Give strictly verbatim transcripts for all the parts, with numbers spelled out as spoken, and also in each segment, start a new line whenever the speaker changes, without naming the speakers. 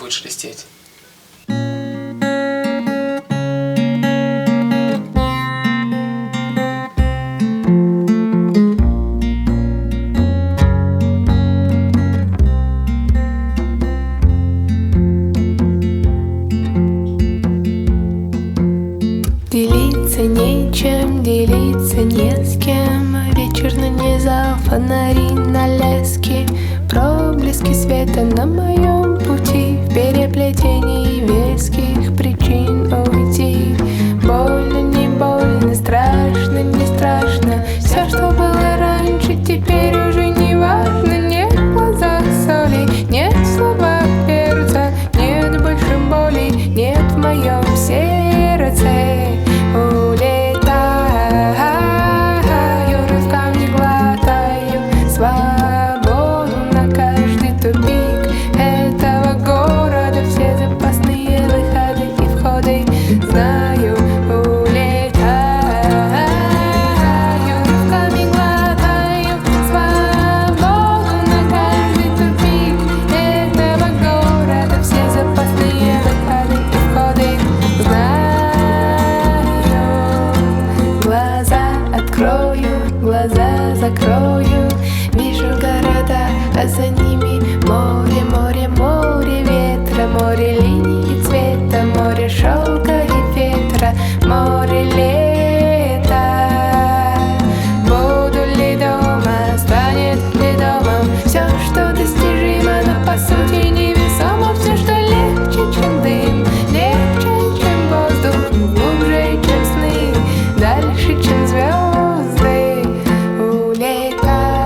будет шелестеть.
Делиться нечем, делиться не с кем. Вечер нанизал фонари на лески, проблески света на моем пути, в переплетении веских причин уйти. Больно, не больно, страшно, не страшно. Все, что было раньше, теперь уже не важно. Нет в глазах соли, нет в словах перца, нет больше боли, нет в моем сердце. Улетаю, рывками глотаю свободу на каждый тупик этого города. Все запасные выходы и входы знаю. Улетаю, рывками глотаю свободу на каждый тупик этого города. Все запасные выходы и входы знаю. Глаза открою, глаза закрою, вижу города, а за ними море, море, море ветра, море линий и цвета, море шелка и ветра, море лета. Буду ли дома, станет ли домом все, что достижимо, но по сути невесомо. Все, что легче, чем дым, легче, чем воздух, глубже, чем сны, дальше, чем звезды. Улетаю,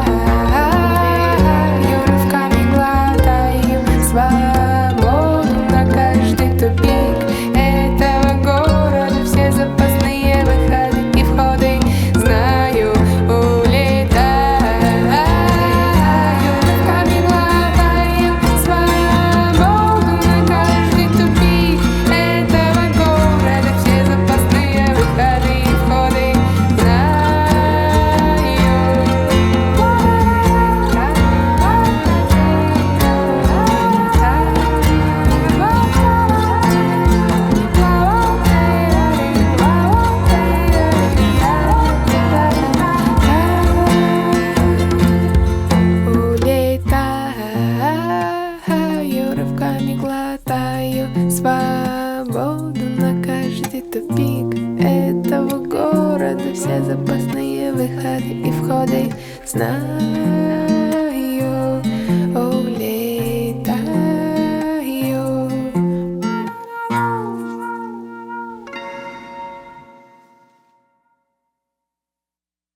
рывками глотаю свободу на каждый тупик этого города. Все запасные выходы и входы знаю. Улетаю, рывками глотаю свободу на каждый тупик этого города. Все запасные выходы и входы знаю. Улетаю, рывками глотаю свободу на каждый тупик этого города. Все запасные выходы и входы знаю.